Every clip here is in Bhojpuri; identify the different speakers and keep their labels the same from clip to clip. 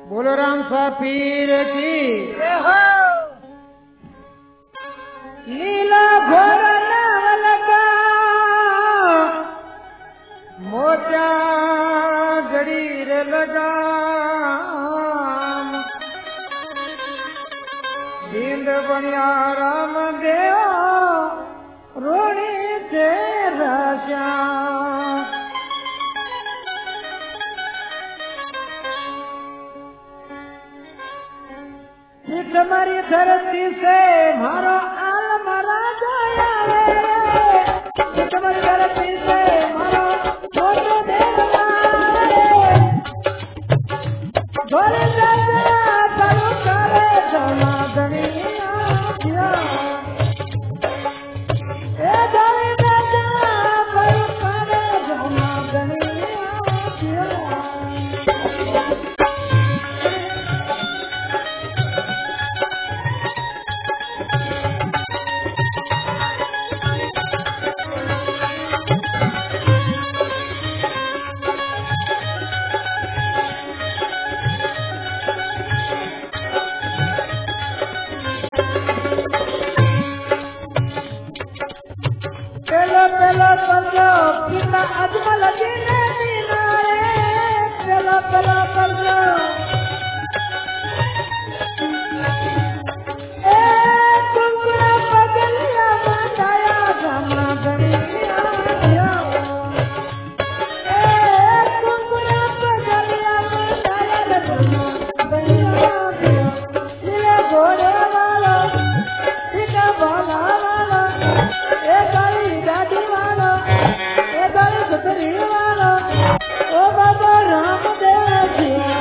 Speaker 1: बोलो राम सा पीर की लीला घोर नावल का मोचा जड़ीर लगाम दीन बनिया राम देव रोणी से राश्याम तुम्हारी धरती से मारो आलम राजा तुम्हारी धरती से मारो छोटो देवा भोले राजा करो करे समाधनी ए भोले राजा करो करे समाधनी अजमल जीने दीना रे चलो चलो चलो ए कुंकुरा पगलिया बताया जमा गनिया ए कुंकुरा पगलिया बताया जमा गनिया ये घोड़े वाला सीधा बाला वाला ए गाड़ी दादी वाला ओ बाबा राम देव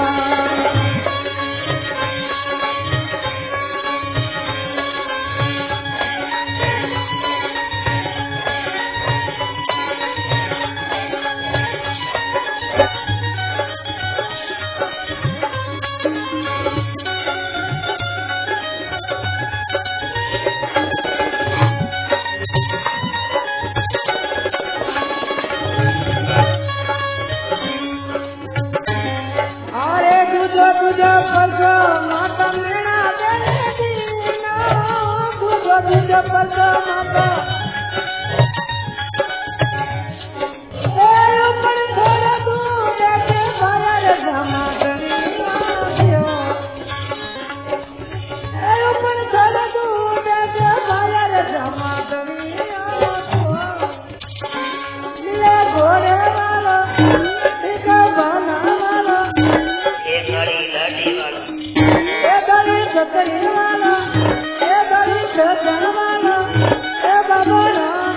Speaker 1: माता मीणा देना दूध माता ऊपर थोड़ा दूध के बाहर जमा गनिया ऊपर थोड़ा दूध के बाहर जमा गनिया ये घोड़े वाला इसका बाना वाला सतरी वाला ए बड़ी सतन वाला ए बाबा राम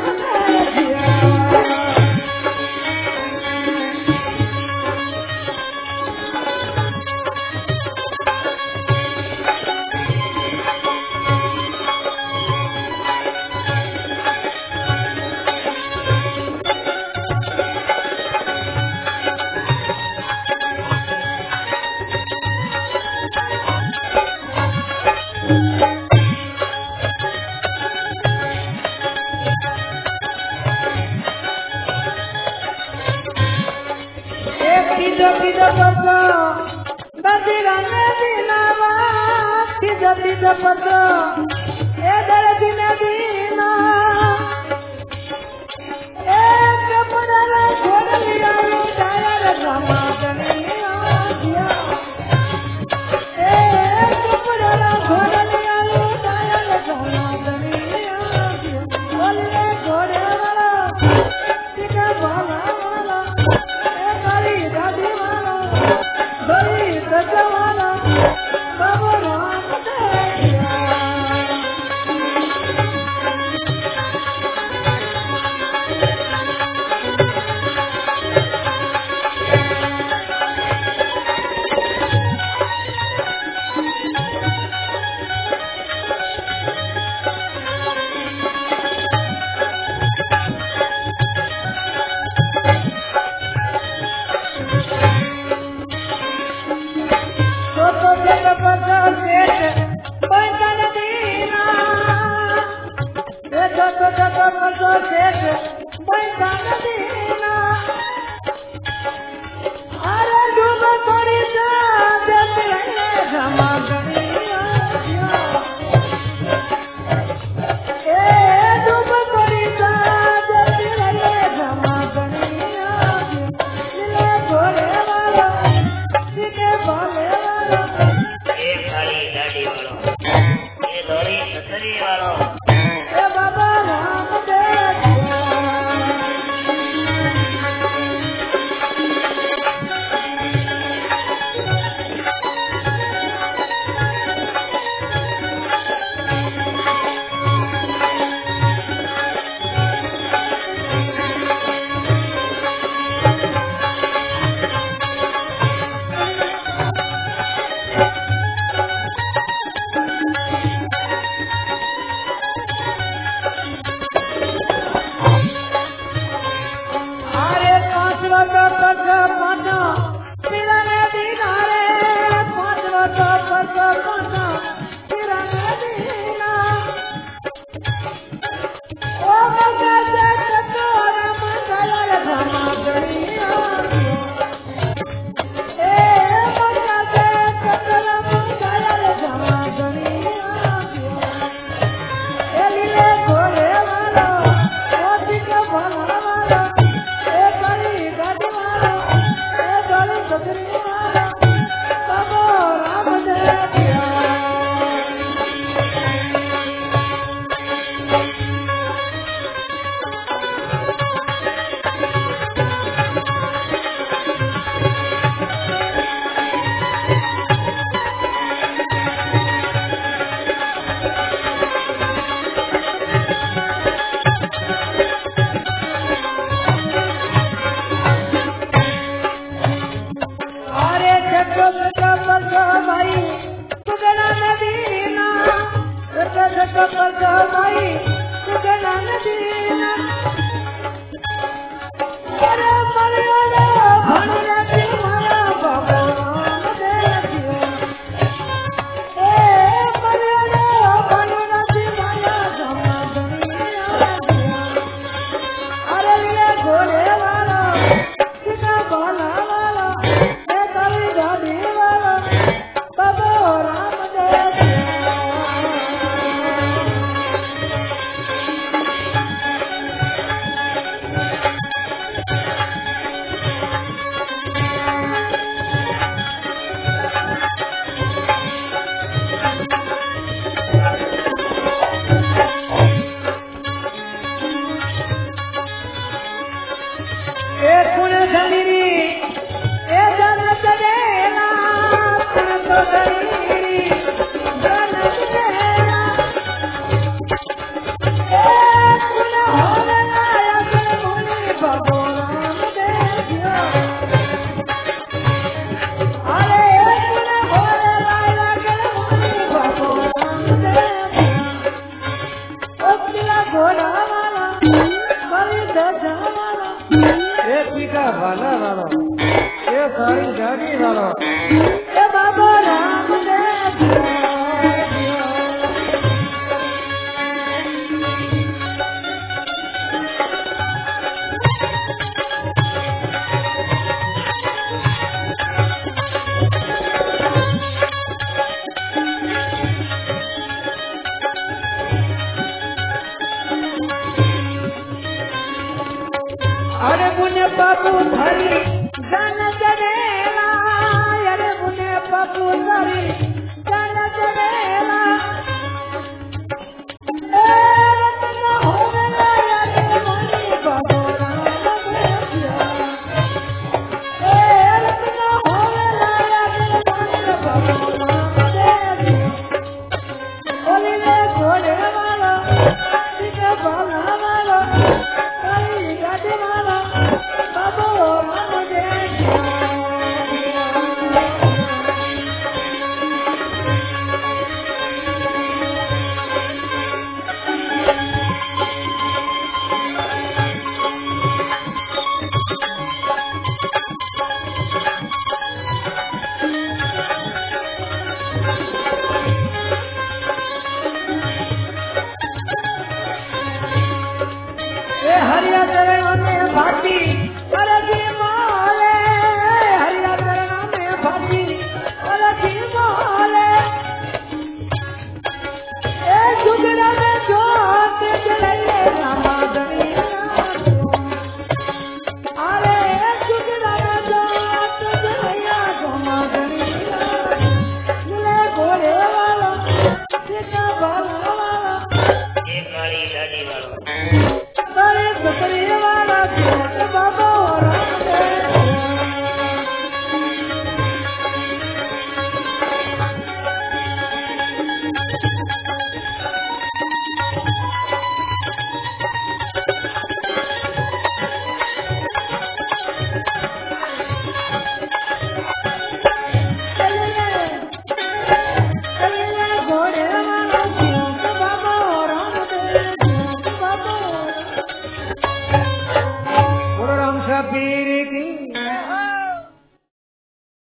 Speaker 1: अरे मुने पपुधरी जन जनेला